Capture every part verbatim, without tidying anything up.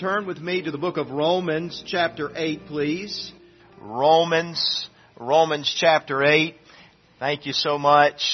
Turn with me to the book of Romans, chapter eight, please. Romans, Romans chapter eight. Thank you so much.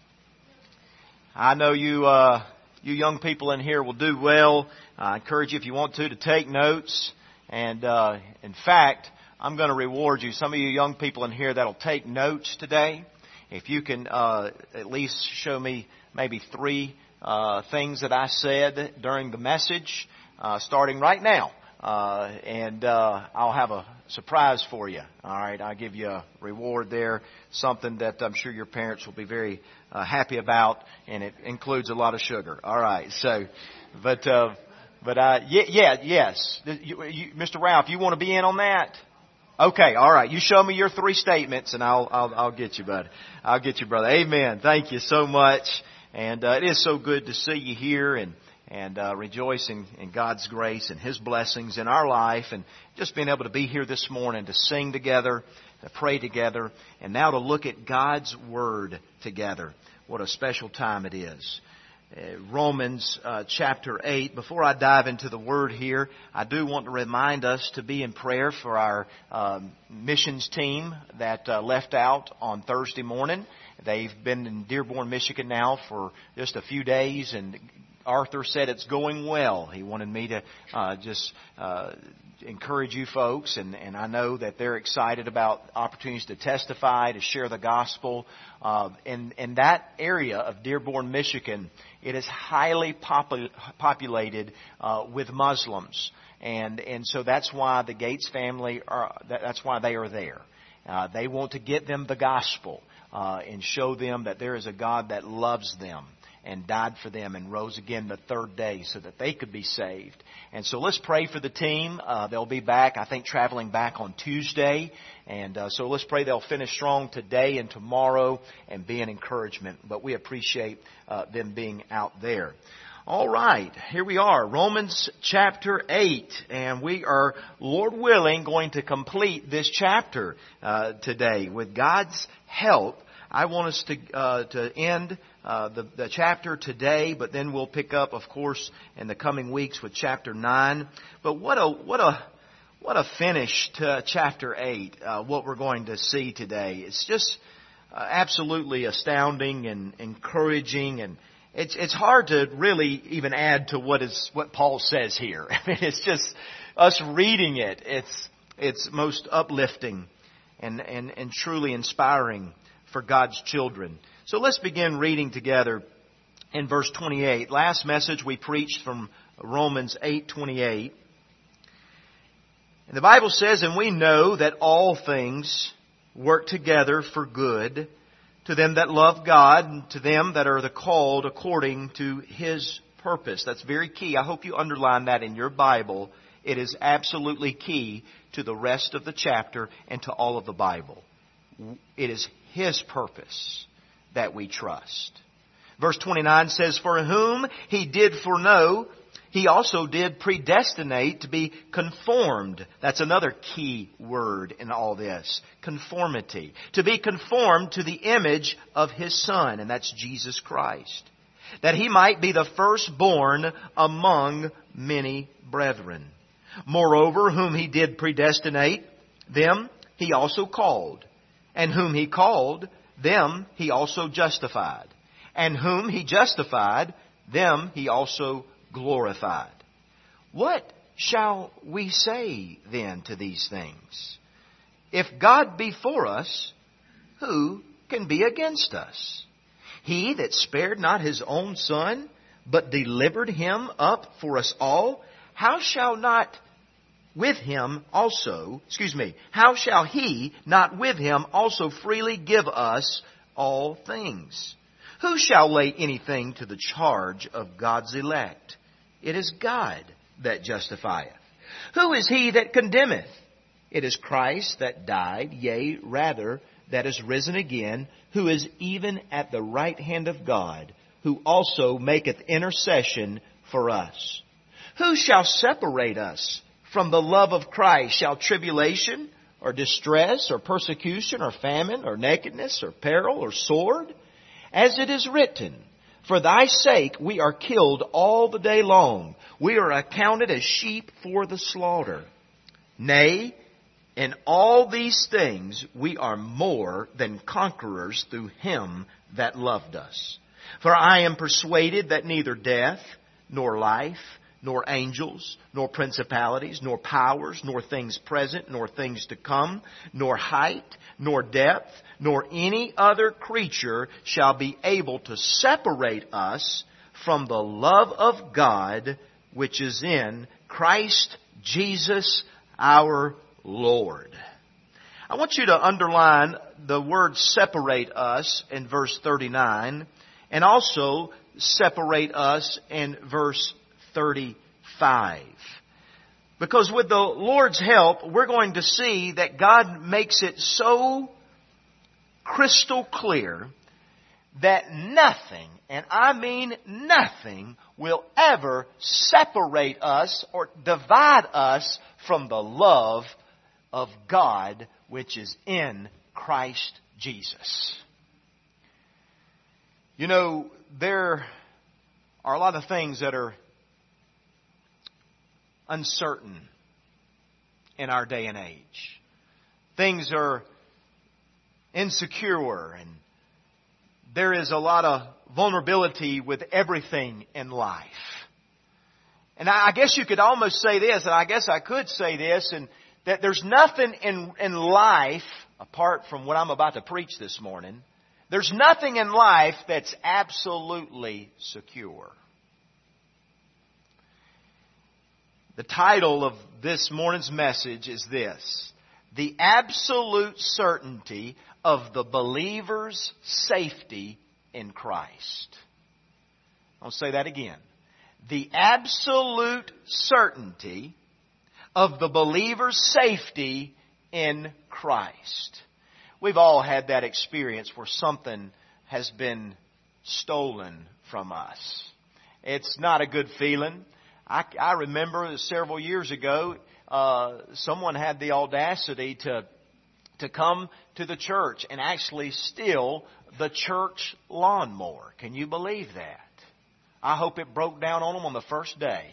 I know you, uh, you young people in here will do well. I encourage you, if you want to, to take notes. And, uh, in fact, I'm going to reward you. Some of you young people in here that'll take notes today. If you can, uh, at least show me maybe three, uh, things that I said during the message. Uh, starting right now, uh, and uh, I'll have a surprise for you. All right, I'll give you a reward there, something that I'm sure your parents will be very uh, happy about, and it includes a lot of sugar. All right, so, but uh, but uh, yeah, yeah, yes, you, you, Mister Ralph, you want to be in on that? Okay, all right. You show me your three statements, and I'll I'll, I'll get you, bud. I'll get you, brother. Amen. Thank you so much, and uh, it is so good to see you here, and. And uh, rejoicing in God's grace and His blessings in our life, and just being able to be here this morning to sing together, to pray together, and now to look at God's Word together. What a special time it is. Uh, Romans uh, chapter eight. Before I dive into the Word here, I do want to remind us to be in prayer for our um, missions team that uh, left out on Thursday morning. They've been in Dearborn, Michigan now for just a few days, and Arthur said it's going well. He wanted me to uh, just uh, encourage you folks, and, and I know that they're excited about opportunities to testify, to share the gospel. Uh, in, in that area of Dearborn, Michigan, it is highly popul- populated uh, with Muslims, and and so that's why the Gates family are. That's why they are there. Uh, they want to get them the gospel uh, and show them that there is a God that loves them and died for them and rose again the third day so that they could be saved. And so let's pray for the team. Uh, they'll be back, I think, traveling back on Tuesday. And uh, so let's pray they'll finish strong today and tomorrow and be an encouragement. But we appreciate uh, them being out there. All right, here we are, Romans chapter eight, and we are, Lord willing, going to complete this chapter uh, today. With God's help, I want us to uh, to end uh, the, the chapter today, but then we'll pick up, of course, in the coming weeks with chapter nine. But what a what a what a finish to chapter eight! Uh, what we're going to see today, it's just uh, absolutely astounding and encouraging, and it's it's hard to really even add to what is what Paul says here. I mean, it's just us reading it. It's it's most uplifting and and, and truly inspiring for God's children. So let's begin reading together in verse twenty-eight. Last message we preached from Romans eight twenty-eight. And the Bible says, "And we know that all things work together for good to them that love God, and to them that are the called according to His purpose." That's very key. I hope you underline that in your Bible. It is absolutely key to the rest of the chapter and to all of the Bible. It is His purpose that we trust. Verse twenty-nine says, "For whom He did foreknow, He also did predestinate to be conformed." That's another key word in all this. Conformity. To be conformed to the image of His Son, and that's Jesus Christ. That He might be the firstborn among many brethren. Moreover, whom He did predestinate, them He also called. And whom He called, them He also justified. And whom He justified, them He also glorified. What shall we say then to these things? If God be for us, who can be against us? He that spared not His own Son, but delivered Him up for us all, how shall not with Him also, excuse me, how shall He not with Him also freely give us all things? Who shall lay anything to the charge of God's elect? It is God that justifieth. Who is he that condemneth? It is Christ that died, yea, rather, that is risen again, who is even at the right hand of God, who also maketh intercession for us. Who shall separate us from the love of Christ? Shall tribulation, or distress, or persecution, or famine, or nakedness, or peril, or sword? As it is written, For thy sake we are killed all the day long. We are accounted as sheep for the slaughter. Nay, in all these things we are more than conquerors through Him that loved us. For I am persuaded that neither death, nor life, nor angels, nor principalities, nor powers, nor things present, nor things to come, nor height, nor depth, nor any other creature shall be able to separate us from the love of God which is in Christ Jesus our Lord. I want you to underline the word separate us in verse thirty-nine, and also separate us in verse thirty-five. Because with the Lord's help, we're going to see that God makes it so crystal clear that nothing, and I mean nothing, will ever separate us or divide us from the love of God which is in Christ Jesus. You know, there are a lot of things that are uncertain in our day and age. Things are insecure, and there is a lot of vulnerability with everything in life. And I guess you could almost say this, and I guess I could say this, and that there's nothing in, in life, apart from what I'm about to preach this morning, there's nothing in life that's absolutely secure. The title of this morning's message is this: The Absolute Certainty of the Believer's Safety in Christ. I'll say that again. The absolute certainty of the believer's safety in Christ. We've all had that experience where something has been stolen from us. It's not a good feeling. I, I remember several years ago, uh, someone had the audacity to to come to the church and actually steal the church lawnmower. Can you believe that? I hope it broke down on them on the first day.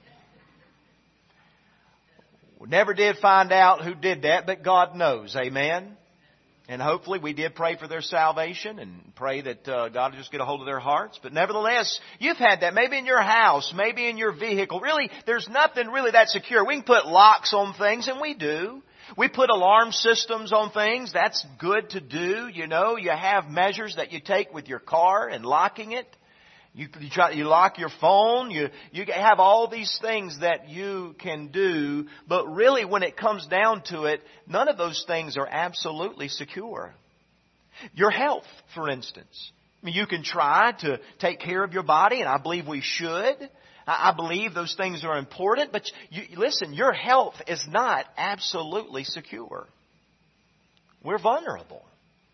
We never did find out who did that, but God knows. Amen? And hopefully we did pray for their salvation and pray that uh, God would just get a hold of their hearts. But nevertheless, you've had that. Maybe in your house, maybe in your vehicle. Really, there's nothing really that secure. We can put locks on things, and we do. We put alarm systems on things. That's good to do. You know, you have measures that you take with your car and locking it. You, you try, you lock your phone. You, you have all these things that you can do. But really, when it comes down to it, none of those things are absolutely secure. Your health, for instance. I mean, you can try to take care of your body, and I believe we should. I believe those things are important. But you, listen, your health is not absolutely secure. We're vulnerable.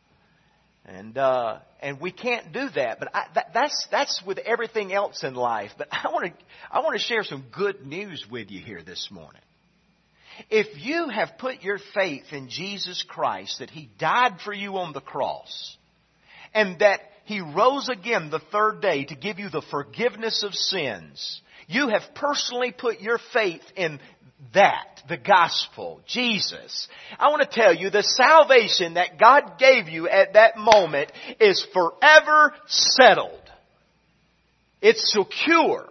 And uh, and we can't do that. But I, that, that's that's with everything else in life. But I want to I want to share some good news with you here this morning. If you have put your faith in Jesus Christ, that He died for you on the cross, and that He rose again the third day to give you the forgiveness of sins, you have personally put your faith in that, the gospel, Jesus. I want to tell you, the salvation that God gave you at that moment is forever settled. It's secure.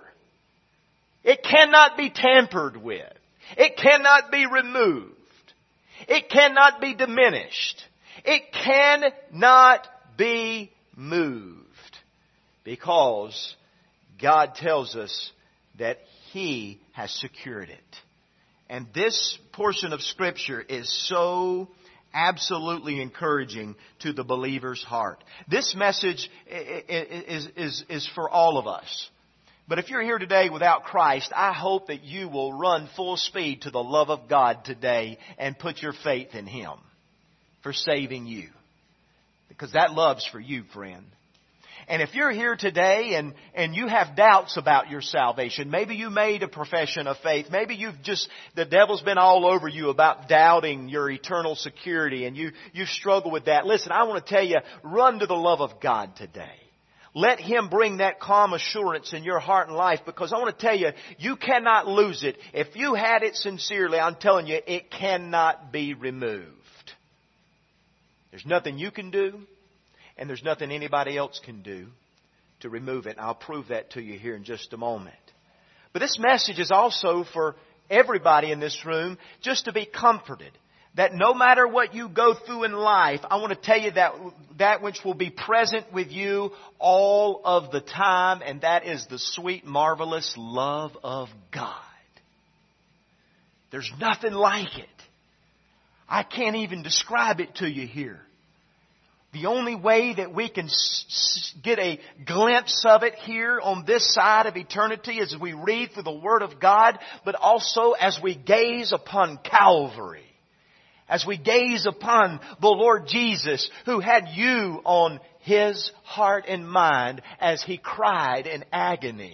It cannot be tampered with. It cannot be removed. It cannot be diminished. It cannot be moved. Because God tells us that He has secured it. And this portion of Scripture is so absolutely encouraging to the believer's heart. This message is, is, is for all of us. But if you're here today without Christ, I hope that you will run full speed to the love of God today and put your faith in Him for saving you. Because that love's for you, friend. And if you're here today and, and you have doubts about your salvation, maybe you made a profession of faith, maybe you've just, the devil's been all over you about doubting your eternal security and you, you struggle with that. Listen, I want to tell you, run to the love of God today. Let Him bring that calm assurance in your heart and life, because I want to tell you, you cannot lose it. If you had it sincerely, I'm telling you, it cannot be removed. There's nothing you can do, and there's nothing anybody else can do to remove it. And I'll prove that to you here in just a moment. But this message is also for everybody in this room, just to be comforted. That no matter what you go through in life, I want to tell you that that which will be present with you all of the time, and that is the sweet, marvelous love of God. There's nothing like it. I can't even describe it to you here. The only way that we can get a glimpse of it here on this side of eternity is as we read through the Word of God, but also as we gaze upon Calvary. As we gaze upon the Lord Jesus, who had you on His heart and mind as He cried in agony.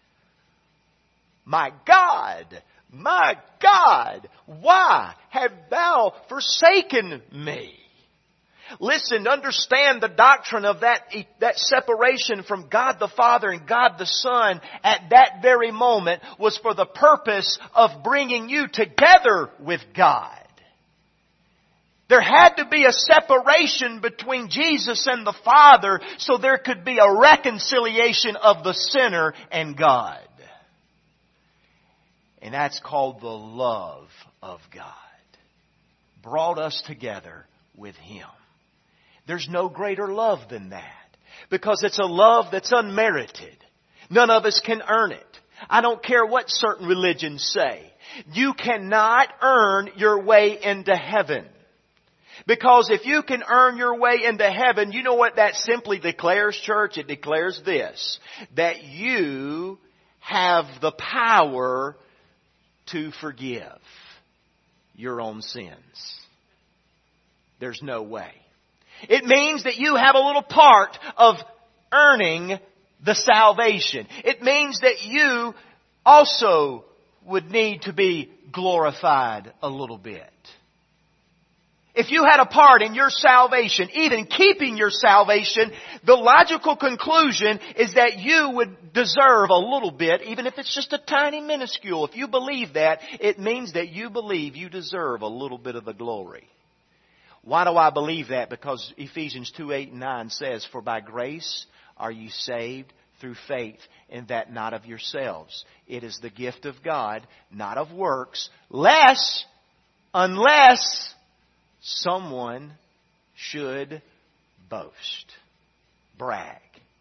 My God, my God, why have Thou forsaken me? Listen, understand the doctrine of that, that separation from God the Father and God the Son at that very moment was for the purpose of bringing you together with God. There had to be a separation between Jesus and the Father so there could be a reconciliation of the sinner and God. And that's called the love of God. Brought us together with Him. There's no greater love than that. Because it's a love that's unmerited. None of us can earn it. I don't care what certain religions say. You cannot earn your way into heaven. Because if you can earn your way into heaven, you know what that simply declares, church? It declares this, that you have the power to forgive your own sins. There's no way. It means that you have a little part of earning the salvation. It means that you also would need to be glorified a little bit. If you had a part in your salvation, even keeping your salvation, the logical conclusion is that you would deserve a little bit, even if it's just a tiny minuscule. If you believe that, it means that you believe you deserve a little bit of the glory. Why do I believe that? Because Ephesians two, eight and nine says, "For by grace are you saved through faith, and that not of yourselves. It is the gift of God, not of works, lest, unless someone should boast." Brag.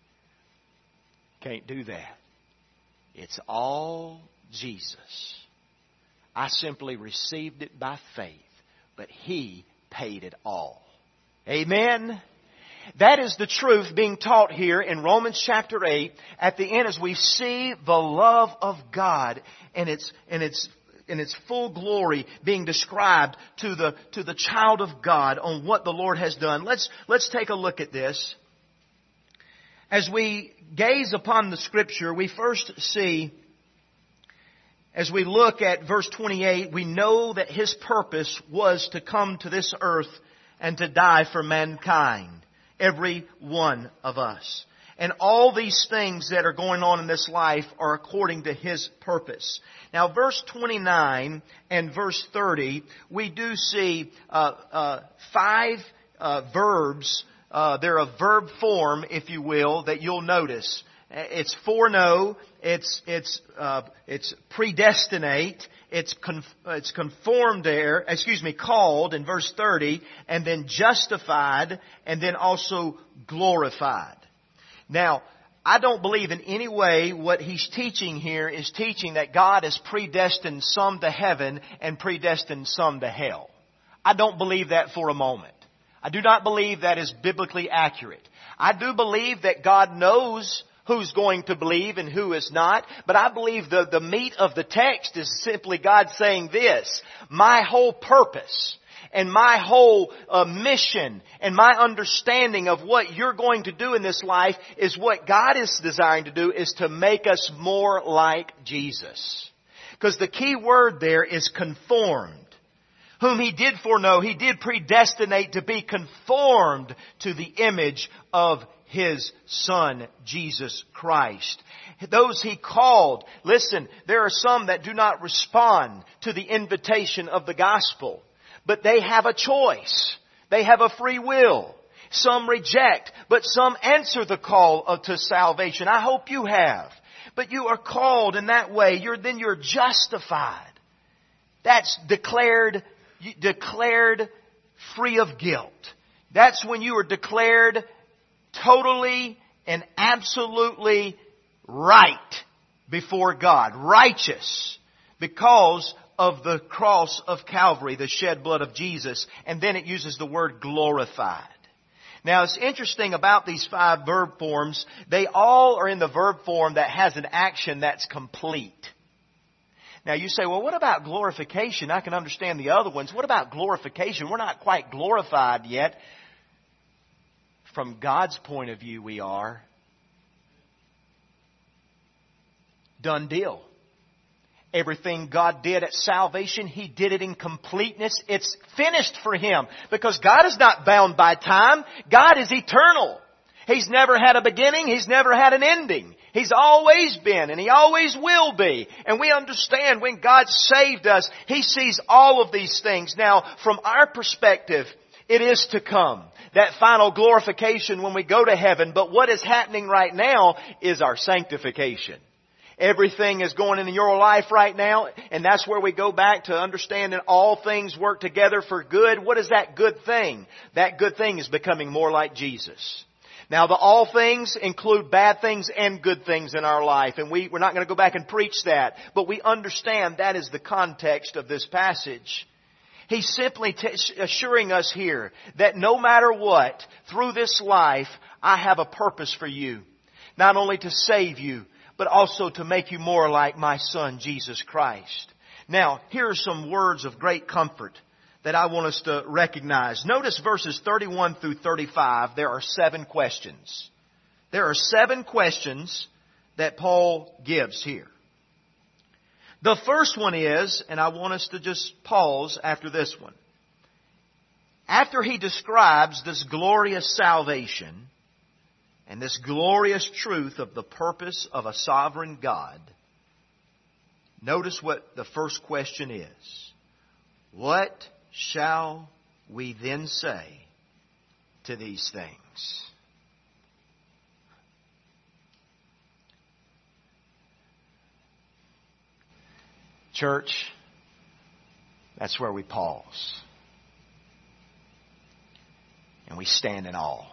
Can't do that. It's all Jesus. I simply received it by faith, but He paid it all. Amen? That is the truth being taught here in Romans chapter eight at the end as we see the love of God and its, and its in its full glory being described to the, to the child of God on what the Lord has done. Let's, let's take a look at this. As we gaze upon the Scripture, we first see, as we look at verse twenty-eight, we know that His purpose was to come to this earth and to die for mankind. Every one of us. And all these things that are going on in this life are according to His purpose. Now, verse twenty-nine and verse thirty, we do see uh, uh, five uh, verbs. Uh, they're a verb form, if you will, that you'll notice. It's foreknow, it's it's uh, it's predestinate, it's conf- it's conformed there, excuse me, called in verse thirty, and then justified, and then also glorified. Now, I don't believe in any way what he's teaching here is teaching that God has predestined some to heaven and predestined some to hell. I don't believe that for a moment. I do not believe that is biblically accurate. I do believe that God knows who's going to believe and who is not. But I believe the, the meat of the text is simply God saying this: my whole purpose and my whole uh, mission and my understanding of what you're going to do in this life is what God is desiring to do, is to make us more like Jesus. Because the key word there is conformed. Whom He did foreknow, He did predestinate to be conformed to the image of His Son, Jesus Christ. Those He called, listen, there are some that do not respond to the invitation of the gospel, but they have a choice. They have a free will. Some reject, but some answer the call of, to salvation. I hope you have. But you are called in that way. You're, then you're justified. That's declared, declared free of guilt. That's when you are declared totally and absolutely right before God. Righteous. Because of the cross of Calvary, the shed blood of Jesus. And then it uses the word glorified. Now, it's interesting about these five verb forms. They all are in the verb form that has an action that's complete. Now, you say, well, what about glorification? I can understand the other ones. What about glorification? We're not quite glorified yet. From God's point of view, we are. Done deal. Everything God did at salvation, He did it in completeness. It's finished for Him. Because God is not bound by time. God is eternal. He's never had a beginning. He's never had an ending. He's always been and He always will be. And we understand when God saved us, He sees all of these things. Now, from our perspective, it is to come. That final glorification when we go to heaven. But what is happening right now is our sanctification. Everything is going in your life right now, and that's where we go back to understanding all things work together for good. What is that good thing? That good thing is becoming more like Jesus. Now, the all things include bad things and good things in our life, and we, we're not going to go back and preach that, but we understand that is the context of this passage. He's simply t- assuring us here that no matter what, through this life, I have a purpose for you. Not only to save you, but also to make you more like my Son, Jesus Christ. Now, here are some words of great comfort that I want us to recognize. Notice verses thirty-one through thirty-five. There are seven questions. There are seven questions that Paul gives here. The first one is, and I want us to just pause after this one. After he describes this glorious salvation, and this glorious truth of the purpose of a sovereign God, notice what the first question is. What shall we then say to these things? Church, that's where we pause. And we stand in awe.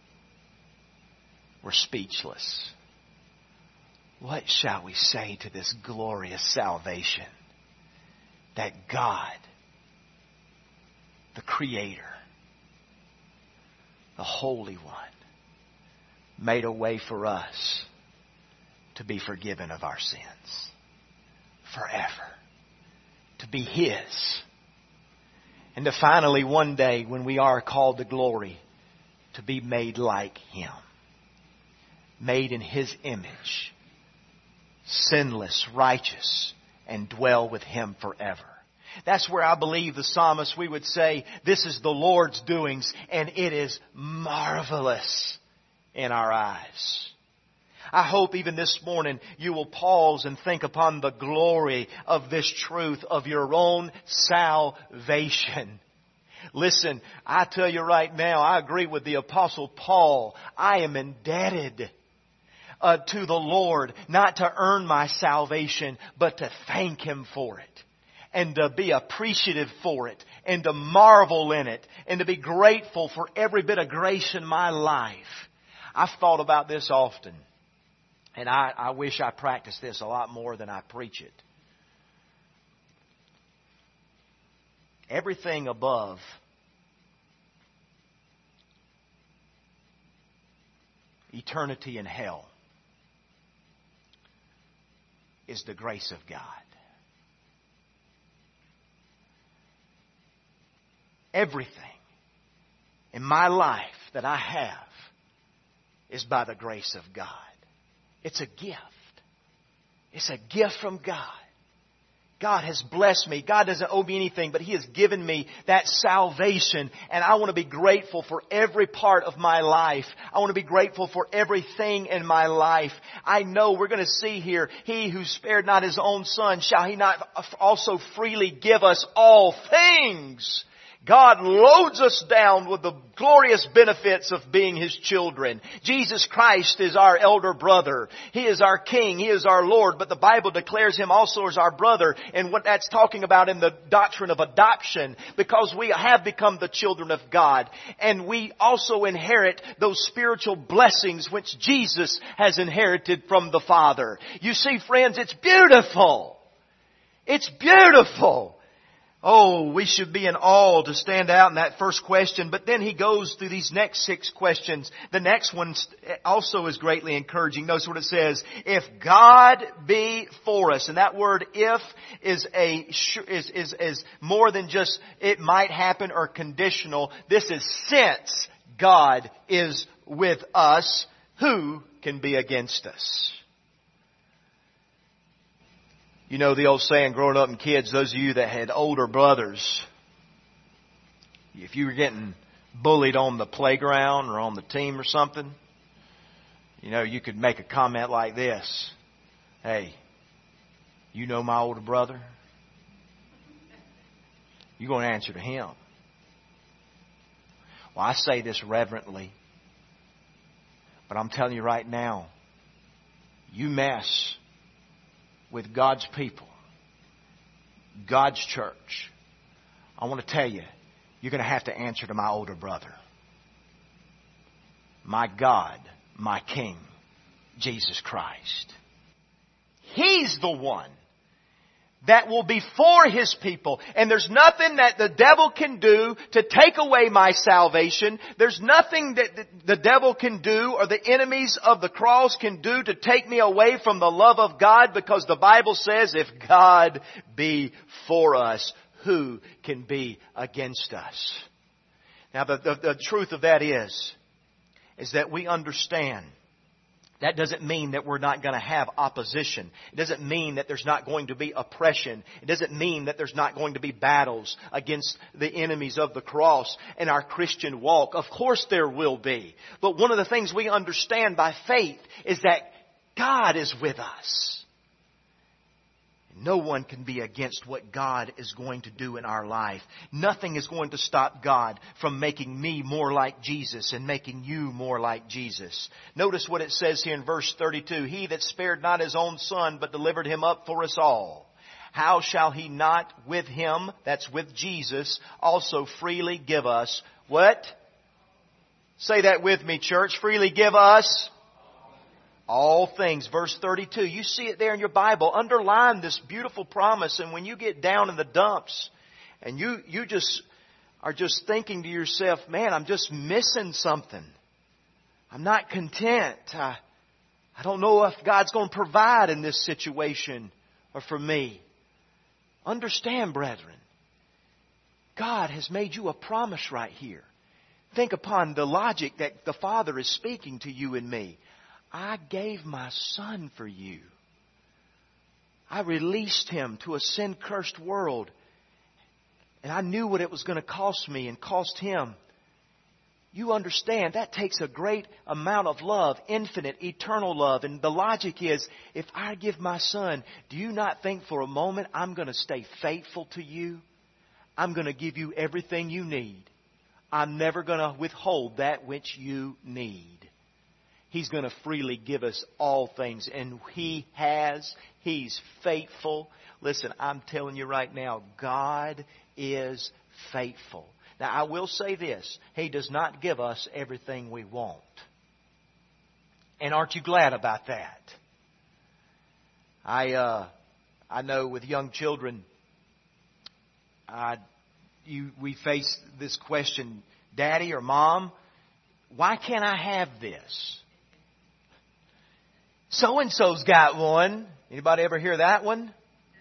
We're speechless. What shall we say to this glorious salvation that God, the Creator, the Holy One, made a way for us to be forgiven of our sins forever, to be His, and to finally one day when we are called to glory, to be made like Him. Made in His image, sinless, righteous, and dwell with Him forever. That's where I believe the psalmist, we would say, this is the Lord's doings, and it is marvelous in our eyes. I hope even this morning you will pause and think upon the glory of this truth of your own salvation. Listen, I tell you right now, I agree with the Apostle Paul. I am indebted Uh, to the Lord, not to earn my salvation, but to thank Him for it. And to be appreciative for it. And to marvel in it. And to be grateful for every bit of grace in my life. I've thought about this often. And I, I wish I practiced this a lot more than I preach it. Everything above eternity in hell is the grace of God. Everything in my life that I have is by the grace of God. It's a gift. It's a gift from God. God has blessed me. God doesn't owe me anything, but He has given me that salvation. And I want to be grateful for every part of my life. I want to be grateful for everything in my life. I know we're going to see here, He who spared not His own Son, shall He not also freely give us all things? God loads us down with the glorious benefits of being His children. Jesus Christ is our elder brother. He is our King. He is our Lord. But the Bible declares Him also as our brother. And what that's talking about in the doctrine of adoption. Because we have become the children of God. And we also inherit those spiritual blessings which Jesus has inherited from the Father. You see, friends, it's beautiful. It's beautiful. Oh, we should be in awe to stand out in that first question. But then he goes through these next six questions. The next one also is greatly encouraging. Notice what it says. If God be for us. And that word if is a is, is, is more than just it might happen or conditional. This is since God is with us, who can be against us? You know the old saying, growing up in kids, those of you that had older brothers, if you were getting bullied on the playground or on the team or something, you know, you could make a comment like this. Hey, you know my older brother? You're going to answer to him. Well, I say this reverently, but I'm telling you right now, you mess with God's people, God's church, I want to tell you, you're going to have to answer to my older brother. My God, my King, Jesus Christ. He's the one that will be for His people. And there's nothing that the devil can do to take away my salvation. There's nothing that the devil can do or the enemies of the cross can do to take me away from the love of God, because the Bible says, if God be for us, who can be against us? Now the, the, the truth of that is, is that we understand that doesn't mean that we're not going to have opposition. It doesn't mean that there's not going to be oppression. It doesn't mean that there's not going to be battles against the enemies of the cross in our Christian walk. Of course there will be. But one of the things we understand by faith is that God is with us. No one can be against what God is going to do in our life. Nothing is going to stop God from making me more like Jesus and making you more like Jesus. Notice what it says here in verse thirty-two. He that spared not His own Son, but delivered Him up for us all, how shall He not with Him, that's with Jesus, also freely give us what? Say that with me, church. Freely give us all things. Verse thirty-two. You see it there in your Bible. Underline this beautiful promise. And when you get down in the dumps and you, you just are just thinking to yourself, man, I'm just missing something. I'm not content. I, I don't know if God's going to provide in this situation or for me. Understand, brethren, God has made you a promise right here. Think upon the logic that the Father is speaking to you and me. I gave my Son for you. I released Him to a sin-cursed world. And I knew what it was going to cost me and cost Him. You understand, that takes a great amount of love, infinite, eternal love. And the logic is, if I give my Son, do you not think for a moment I'm going to stay faithful to you? I'm going to give you everything you need. I'm never going to withhold that which you need. He's going to freely give us all things. And He has. He's faithful. Listen, I'm telling you right now, God is faithful. Now, I will say this. He does not give us everything we want. And aren't you glad about that? I uh, I know with young children, I, you, we face this question, Daddy or Mom, why can't I have this? So-and-so's got one. Anybody ever hear that one?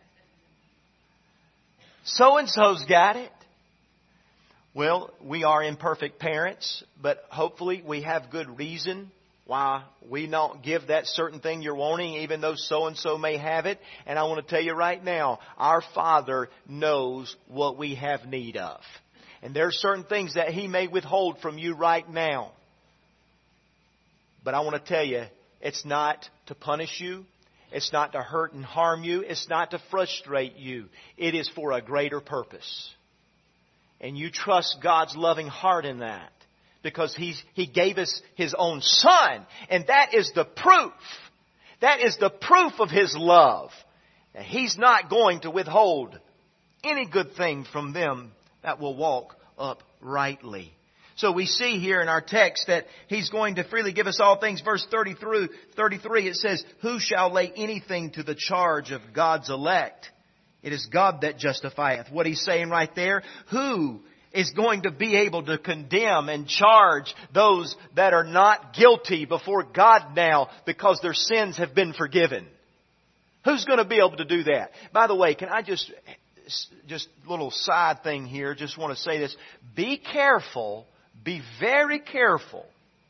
So-and-so's got it. Well, we are imperfect parents, but hopefully we have good reason why we don't give that certain thing you're wanting, even though so-and-so may have it. And I want to tell you right now, our Father knows what we have need of. And there are certain things that He may withhold from you right now. But I want to tell you, it's not to punish you. It's not to hurt and harm you. It's not to frustrate you. It is for a greater purpose. And you trust God's loving heart in that. Because He's, He gave us His own Son. And that is the proof. That is the proof of His love. That He's not going to withhold any good thing from them that will walk uprightly. So we see here in our text that He's going to freely give us all things. Verse thirty through thirty-three, it says, "Who shall lay anything to the charge of God's elect? It is God that justifieth." What He's saying right there, who is going to be able to condemn and charge those that are not guilty before God now because their sins have been forgiven? Who's going to be able to do that? By the way, can I just, just a little side thing here, just want to say this. Be careful, be very careful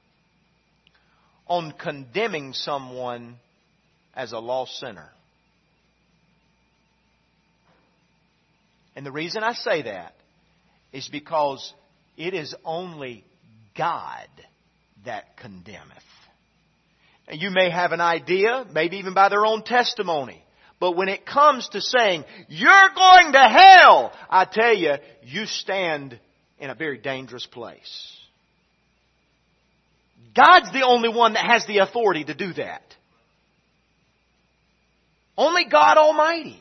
on condemning someone as a lost sinner. And the reason I say that is because it is only God that condemneth. And you may have an idea, maybe even by their own testimony. But when it comes to saying, you're going to hell, I tell you, you stand in a very dangerous place. God's the only one that has the authority to do that. Only God Almighty.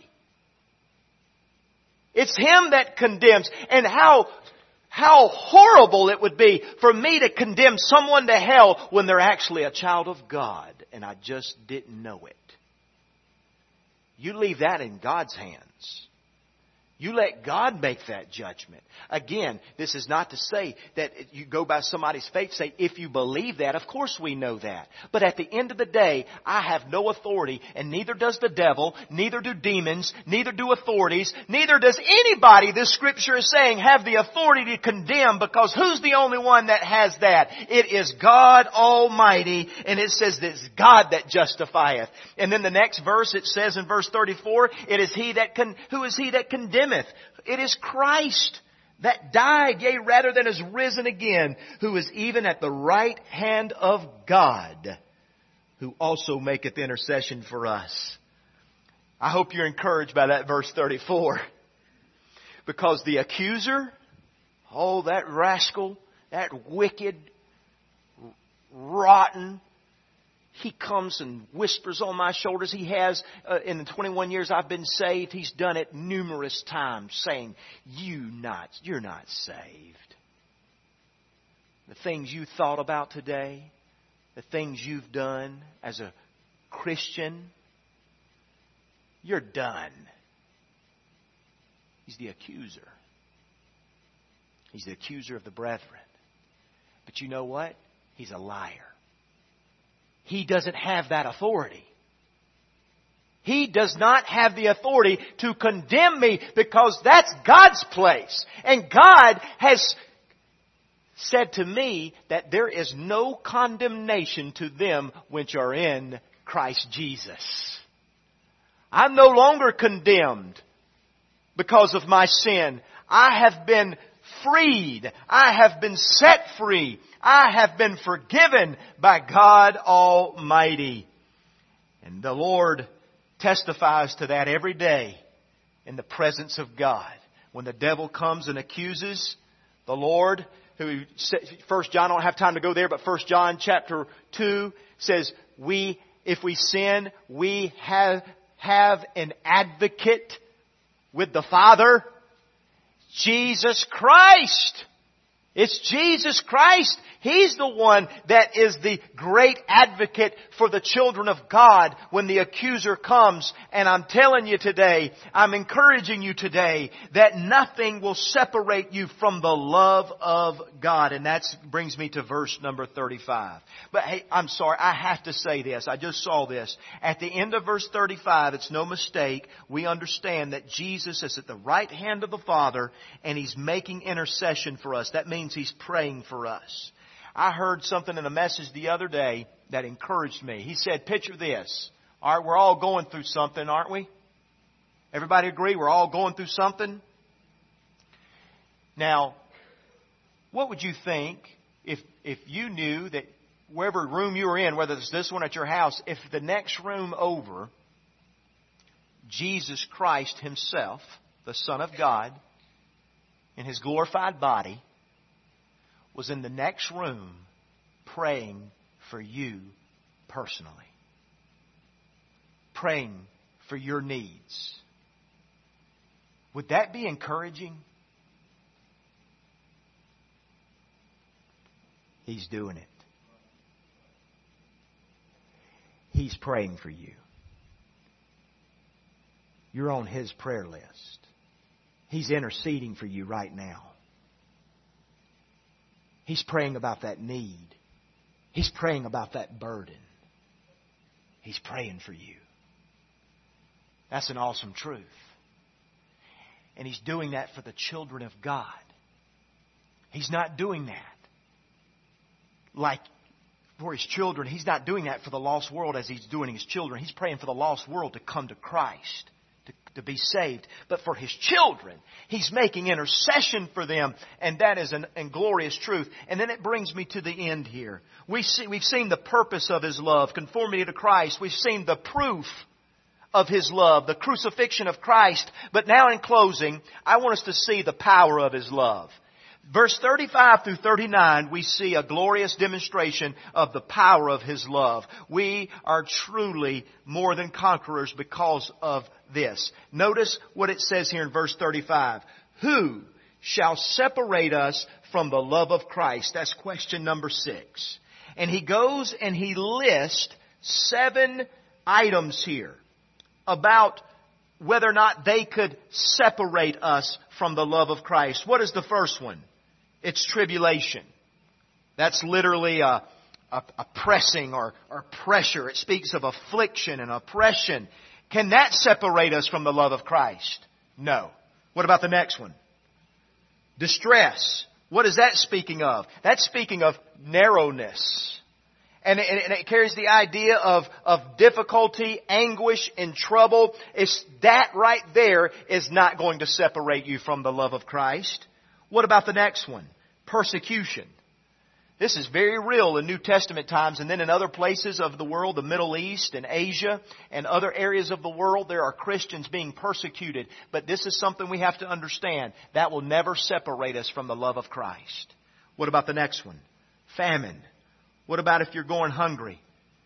It's Him that condemns. And how, how horrible it would be for me to condemn someone to hell when they're actually a child of God and I just didn't know it. You leave that in God's hands. You let God make that judgment. Again, this is not to say that you go by somebody's faith, say, if you believe that, of course we know that. But at the end of the day, I have no authority, and neither does the devil, neither do demons, neither do authorities, neither does anybody, this Scripture is saying, have the authority to condemn, because who's the only one that has that? It is God Almighty, and it says that it's God that justifieth. And then the next verse, it says in verse thirty-four, it is He that con- who is He that condemneth? It is Christ that died, yea, rather than is risen again, who is even at the right hand of God, who also maketh intercession for us. I hope you're encouraged by that verse thirty-four. Because the accuser, oh, that rascal, that wicked, rotten, he comes and whispers on my shoulders. He has, uh, in the twenty-one years I've been saved, he's done it numerous times, saying, you not, you're not saved. The things you thought about today, the things you've done as a Christian, you're done. He's the accuser. He's the accuser of the brethren. But you know what? He's a liar. He doesn't have that authority. He does not have the authority to condemn me, because that's God's place. And God has said to me that there is no condemnation to them which are in Christ Jesus. I'm no longer condemned because of my sin. I have been freed. I have been set free. I have been forgiven by God Almighty. And the Lord testifies to that every day in the presence of God. When the devil comes and accuses the Lord, who First John, I don't have time to go there, but First John chapter two says, we, if we sin, we have, have an advocate with the Father, Jesus Christ. It's Jesus Christ. He's the one that is the great advocate for the children of God when the accuser comes. And I'm telling you today, I'm encouraging you today, that nothing will separate you from the love of God. And that brings me to verse number thirty-five. But hey, I'm sorry, I have to say this. I just saw this. At the end of verse thirty-five, it's no mistake. We understand that Jesus is at the right hand of the Father and He's making intercession for us. That means He's praying for us. I heard something in a message the other day that encouraged me. He said, picture this. All right, we're all going through something, aren't we? Everybody agree we're all going through something? Now, what would you think if if you knew that wherever room you were in, whether it's this one at your house, if the next room over, Jesus Christ Himself, the Son of God, in His glorified body, was in the next room praying for you personally. Praying for your needs. Would that be encouraging? He's doing it. He's praying for you. You're on His prayer list. He's interceding for you right now. He's praying about that need. He's praying about that burden. He's praying for you. That's an awesome truth. And He's doing that for the children of God. He's not doing that like for His children. He's not doing that for the lost world as He's doing His children. He's praying for the lost world to come to Christ, to, to be saved. But for His children, He's making intercession for them. And that is an, an glorious truth. And then it brings me to the end here. We see, we've seen the purpose of His love, conformity to Christ. We've seen the proof of His love, the crucifixion of Christ. But now in closing, I want us to see the power of His love. Verse thirty-five through thirty-nine, we see a glorious demonstration of the power of His love. We are truly more than conquerors because of this. Notice what it says here in verse thirty-five. Who shall separate us from the love of Christ? That's question number six. And he goes and he lists seven items here about whether or not they could separate us from the love of Christ. What is the first one? It's tribulation. That's literally a, a, a pressing or, or pressure. It speaks of affliction and oppression. Can that separate us from the love of Christ? No. What about the next one? Distress. What is that speaking of? That's speaking of narrowness. And it, and it carries the idea of, of difficulty, anguish, and trouble. It's that right there is not going to separate you from the love of Christ. What about the next one? Persecution. This is very real in New Testament times, and then in other places of the world, the Middle East and Asia and other areas of the world, there are Christians being persecuted. But this is something we have to understand. That will never separate us from the love of Christ. What about the next one? Famine. What about if you're going hungry?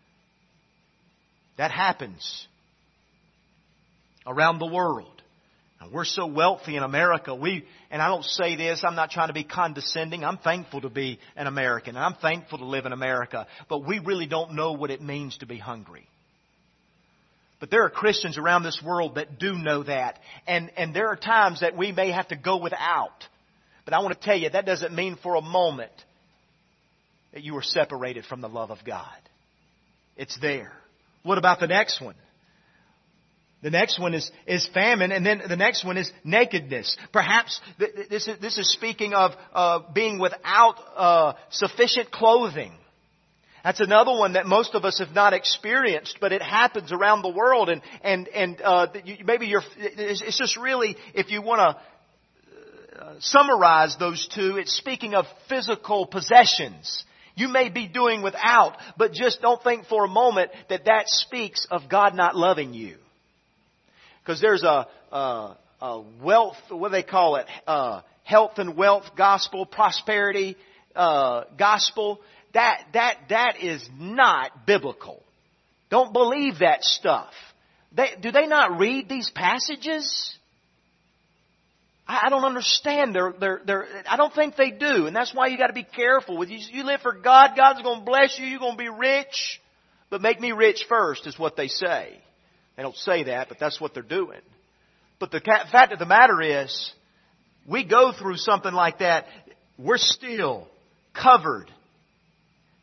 That happens around the world. Now, we're so wealthy in America. We, and I don't say this, I'm not trying to be condescending. I'm thankful to be an American. And I'm thankful to live in America. But we really don't know what it means to be hungry. But there are Christians around this world that do know that. And, and there are times that we may have to go without. But I want to tell you, that doesn't mean for a moment that you are separated from the love of God. It's there. What about the next one? The next one is, is famine, and then the next one is nakedness. Perhaps th- this is, this is speaking of uh, being without uh, sufficient clothing. That's another one that most of us have not experienced, but it happens around the world. And and and uh, you, maybe you're. It's just really, if you want to uh, summarize those two, it's speaking of physical possessions. You may be doing without, but just don't think for a moment that that speaks of God not loving you. Because there's a, a, a wealth, what do they call it? Uh, health and wealth gospel, prosperity uh, gospel. That that that is not biblical. Don't believe that stuff. They, do they not read these passages? I, I don't understand. They're, they're, they're, I don't think they do, and that's why you got to be careful. With you, you live for God. God's going to bless you. You're going to be rich, but make me rich first, is what they say. They don't say that, but that's what they're doing. But the fact of the matter is, we go through something like that, we're still covered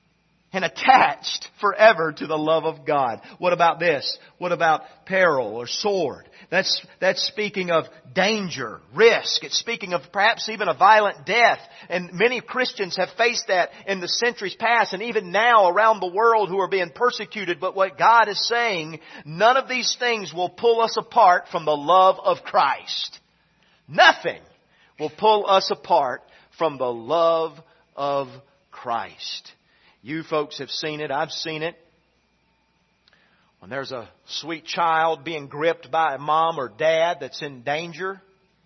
and attached forever to the love of God. What about this? What about peril or sword? That's, that's speaking of danger, risk. It's speaking of perhaps even a violent death. And many Christians have faced that in the centuries past and even now around the world who are being persecuted. But what God is saying, none of these things will pull us apart from the love of Christ. Nothing will pull us apart from the love of Christ. You folks have seen it. I've seen it. When there's a sweet child being gripped by a mom or dad that's in danger,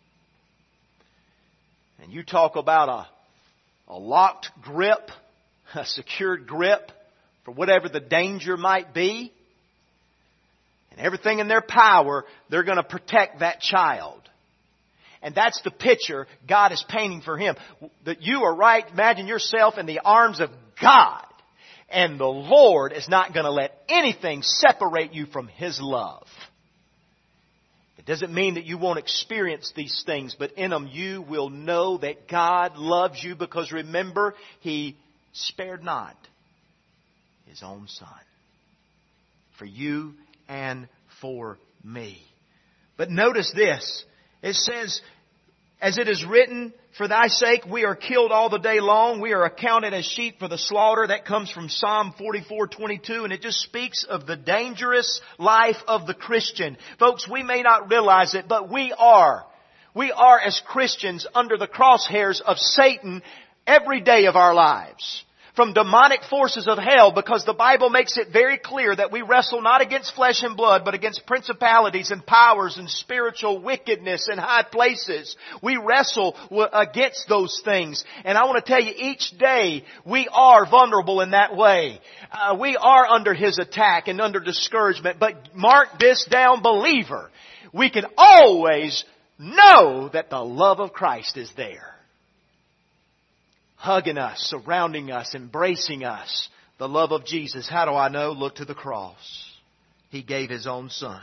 and you talk about a, a locked grip, a secured grip for whatever the danger might be, and everything in their power, they're going to protect that child. And that's the picture God is painting for him. That you are right. Imagine yourself in the arms of God. And the Lord is not going to let anything separate you from His love. It doesn't mean that you won't experience these things, but in them you will know that God loves you, because remember, He spared not His own Son for you and for me. But notice this. It says, as it is written, for thy sake we are killed all the day long. We are accounted as sheep for the slaughter. That comes from Psalm forty-four twenty-two. And it just speaks of the dangerous life of the Christian. Folks, we may not realize it, but we are. We are as Christians under the crosshairs of Satan every day of our lives. From demonic forces of hell, because the Bible makes it very clear that we wrestle not against flesh and blood, but against principalities and powers and spiritual wickedness in high places. We wrestle against those things. And I want to tell you, each day we are vulnerable in that way. Uh, we are under his attack and under discouragement. But mark this down, believer. We can always know that the love of Christ is there. Hugging us, surrounding us, embracing us. The love of Jesus. How do I know? Look to the cross. He gave His own Son.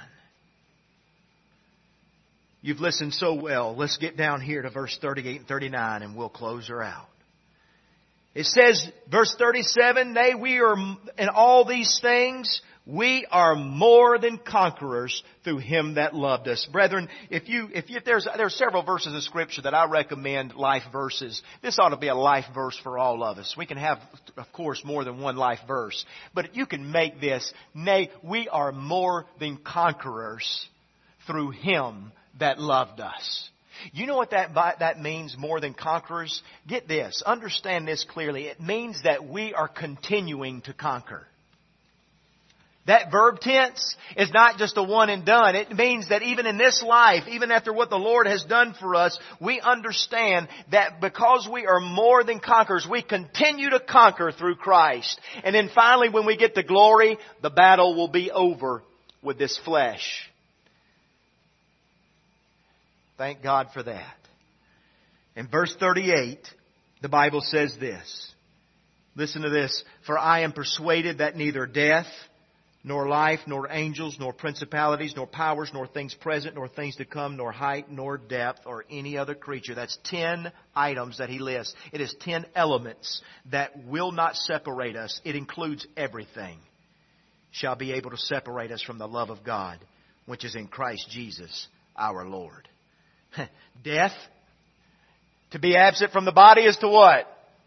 You've listened so well. Let's get down here to verse thirty-eight and thirty-nine and we'll close her out. It says, verse thirty-seven, Nay, we are in all these things, we are more than conquerors through Him that loved us. Brethren, if you, if you, if there's, there are several verses of Scripture that I recommend life verses. This ought to be a life verse for all of us. We can have, of course, more than one life verse. But you can make this, nay, we are more than conquerors through Him that loved us. You know what that, that means, more than conquerors? Get this. Understand this clearly. It means that we are continuing to conquer. That verb tense is not just a one and done. It means that even in this life, even after what the Lord has done for us, we understand that because we are more than conquerors, we continue to conquer through Christ. And then finally, when we get to glory, the battle will be over with this flesh. Thank God for that. In verse thirty-eight, the Bible says this. Listen to this. For I am persuaded that neither death, nor life, nor angels, nor principalities, nor powers, nor things present, nor things to come, nor height, nor depth, or any other creature. That's ten items that he lists. It is ten elements that will not separate us. It includes everything. Shall be able to separate us from the love of God, which is in Christ Jesus our Lord. Death, to be absent from the body is to what?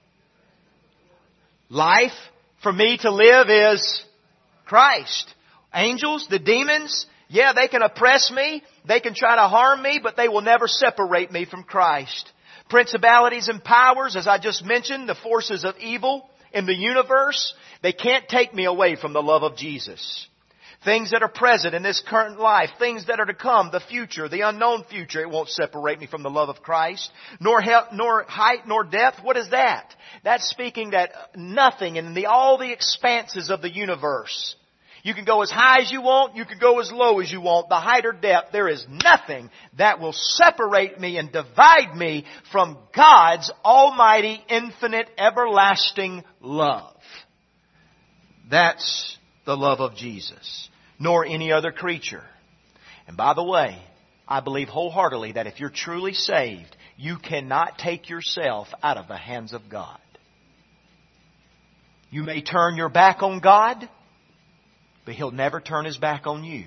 Life, for me to live is Christ. Angels, the demons, yeah, they can oppress me. They can try to harm me, but they will never separate me from Christ. Principalities and powers, as I just mentioned, the forces of evil in the universe, they can't take me away from the love of Jesus. Things that are present in this current life, things that are to come, the future, the unknown future, it won't separate me from the love of Christ. Nor he- nor height, nor depth. What is that? That's speaking that nothing in the, all the expanses of the universe. You can go as high as you want, you can go as low as you want, the height or depth. There is nothing that will separate me and divide me from God's almighty, infinite, everlasting love. That's the love of Jesus. Nor any other creature. And by the way, I believe wholeheartedly that if you're truly saved, you cannot take yourself out of the hands of God. You may turn your back on God, but He'll never turn His back on you.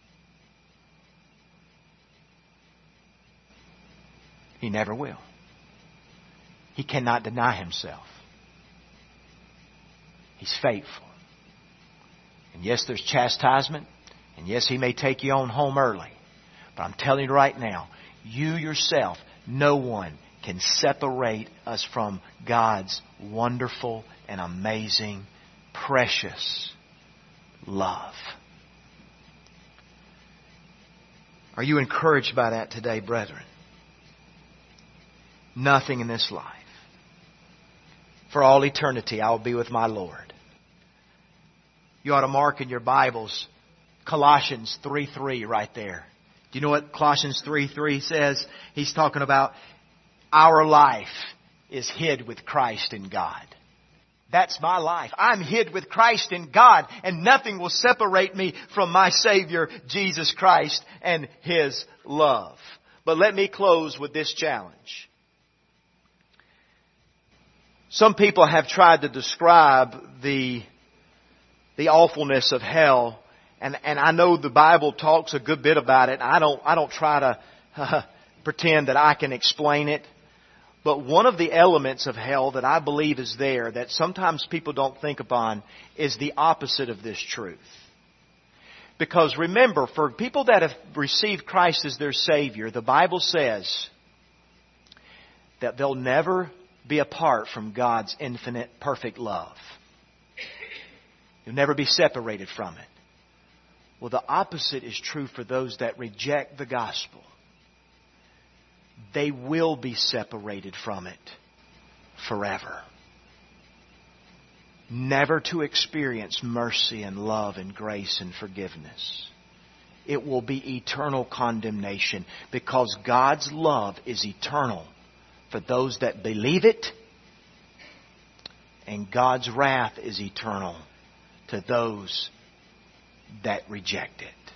He never will. He cannot deny Himself. He's faithful. And yes, there's chastisement. And yes, He may take you on home early. But I'm telling you right now, you yourself, no one can separate us from God's wonderful and amazing, precious love. Are you encouraged by that today, brethren? Nothing in this life. For all eternity, I will be with my Lord. You ought to mark in your Bibles Colossians three three right there. Do you know what Colossians three three says? He's talking about our life is hid with Christ in God. That's my life. I'm hid with Christ in God, and nothing will separate me from my Savior, Jesus Christ, and His love. But let me close with this challenge. Some people have tried to describe the, the awfulness of hell, and, and I know the Bible talks a good bit about it. I don't, I don't try to uh, pretend that I can explain it. But one of the elements of hell that I believe is there that sometimes people don't think upon is the opposite of this truth. Because remember, for people that have received Christ as their Savior, the Bible says that they'll never be apart from God's infinite, perfect love. You'll never be separated from it. Well, the opposite is true for those that reject the gospel. They will be separated from it forever. Never to experience mercy and love and grace and forgiveness. It will be eternal condemnation because God's love is eternal for those that believe it, and God's wrath is eternal to those that reject it.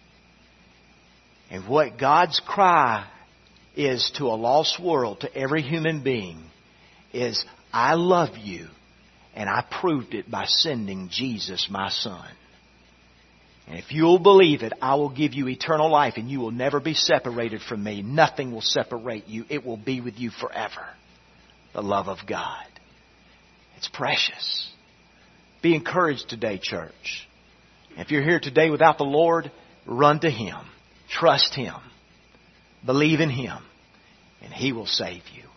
And what God's cry is to a lost world, to every human being, is, I love you, and I proved it by sending Jesus, my Son. And if you'll believe it, I will give you eternal life, and you will never be separated from me. Nothing will separate you. It will be with you forever. The love of God. It's precious. Be encouraged today, church. If you're here today without the Lord, run to Him. Trust Him. Believe in Him. And He will save you.